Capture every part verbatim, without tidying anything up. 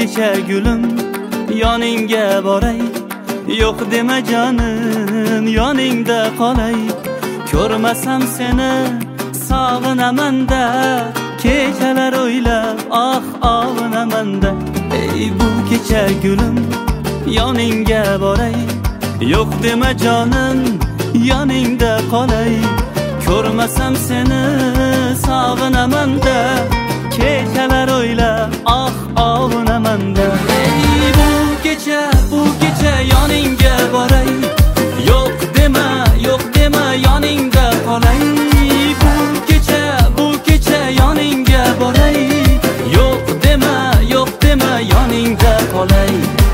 kecha gulim yoningga boray, yo'q dema jonim yoningda qolay. Ko'rmasam seni sog'inaman-da, kechalar o'ylab ah og'inaman-da. Ey bu kecha gulim yoningga boray, yo'q dema jonim yoningda qolay. Ko'rmasam seni sog'inaman-da, kechalar o'ylab ah og'inaman-da. Ey bu kecha bu kecha yoningga boray, yo'q dema yo'q dema yoningda qolay. Bu kecha bu kecha yoningga boray, yo'q dema yo'q dema yoningda qolay.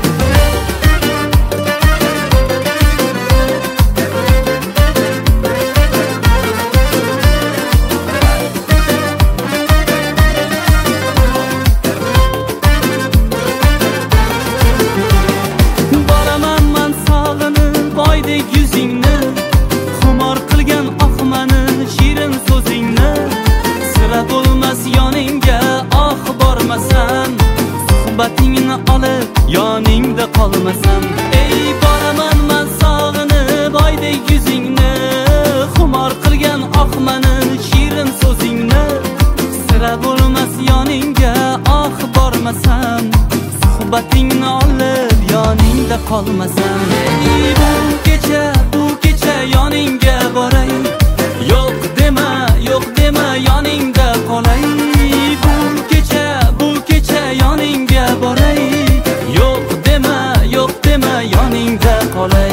Yuzingni xumor qilgan oqmani shirin so'zingni, sira bo'lmas yoningga oh bormasam, suhbatingni olib yoningda qolmasam. Ey boraman man sog'inib oydek yuzingni, xumor qilgan oqmani shirin so'zingni, sira bo'lmas yoningga oh bormasam, suhbatingni olib yoningda qolmasam. Ey bu kecha bu kecha yoningga boray, yo'q dema yo'q dema yoningda qolay. Bu kecha bu kecha yoningga boray, yo'q dema yo'q dema yoningda qolay.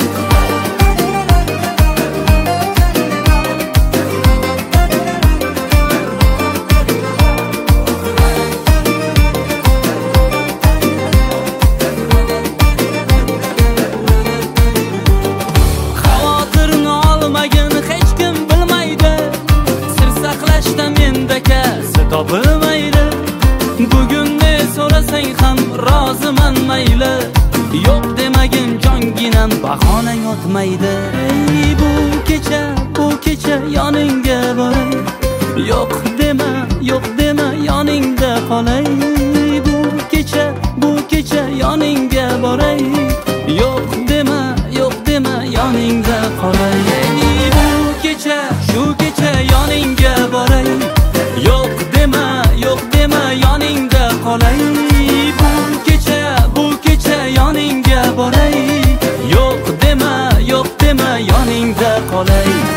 Topilmaydi bugun ne so'rasang ham roziman mayli, yo'q demagin jonginam bahonang o'tmaydi. Ey bu kecha bu kecha yoningga boray, yo'q dema yo'q dema yoningda qolay. Bu kecha bu kecha yoningga boray, yo'q dema yo'q dema yoningda qolay. Ey bu kecha shu kecha yoningga boray, yo'q dema yo'q dema yoningda qolay. Bu kecha bu kecha yoningga boray, yo'q dema yo'q dema yoningda qolay.